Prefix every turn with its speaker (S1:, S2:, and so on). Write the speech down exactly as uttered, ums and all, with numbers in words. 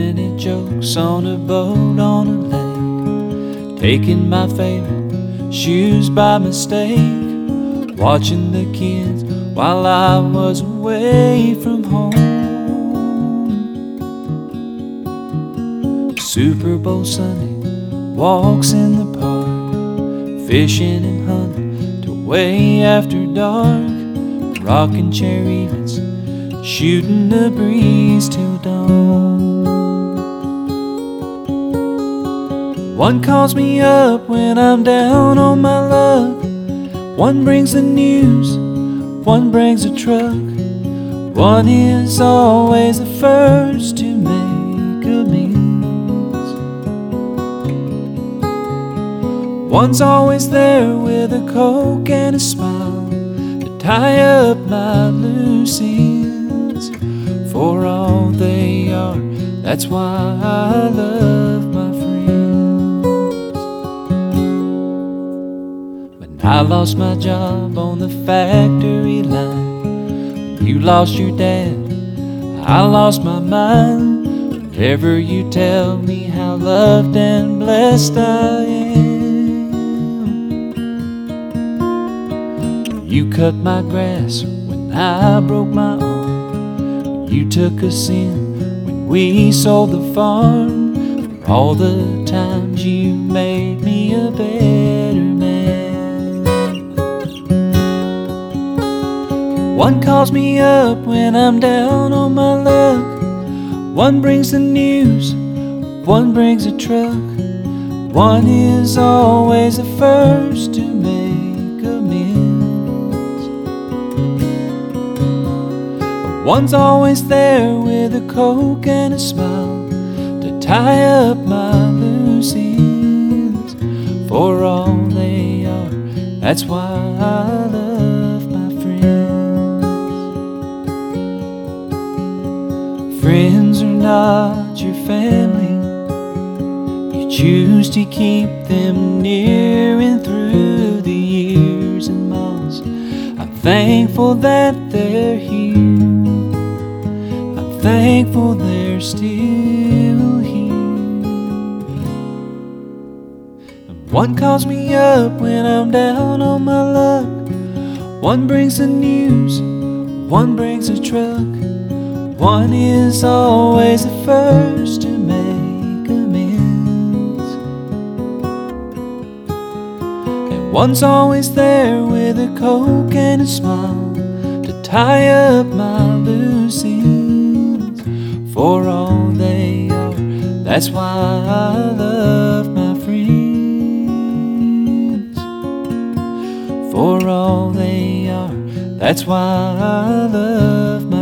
S1: minute jokes on a boat on a lake, taking my favorite shoes by mistake, watching the kids while I was away from home. Super Bowl Sunday, walks in the park, fishing and hunting till way after dark, rocking chair events, shooting the breeze till dawn. One calls me up when I'm down on my luck, one brings the news, one brings a truck, one is always the first to make amends. One's always there with a Coke and a smile to tie up my loose ends. For all they are, that's why I love my friends. When I lost my job on the factory line, when you lost your dad, I lost my mind. Whenever you tell me how loved and blessed I am, you cut my grass when I broke my arm, you took us in when we sold the farm. For all the times you made me a better man. One calls me up when I'm down on my luck, one brings the news, one brings a truck, one is always the first to make amends. One's always there with a Coke and a smile to tie up my loose ends. For all they are, that's why I love my friends. Friends are not your family, you choose to keep them near and through the years and months. I'm thankful that they're here, thankful they're still here. And one calls me up when I'm down on my luck, one brings the news, one brings a truck, one is always the first to make amends. And one's always there with a Coke and a smile to tie up my loose ends. For all they are, that's why I love my friends. For all they are, that's why I love my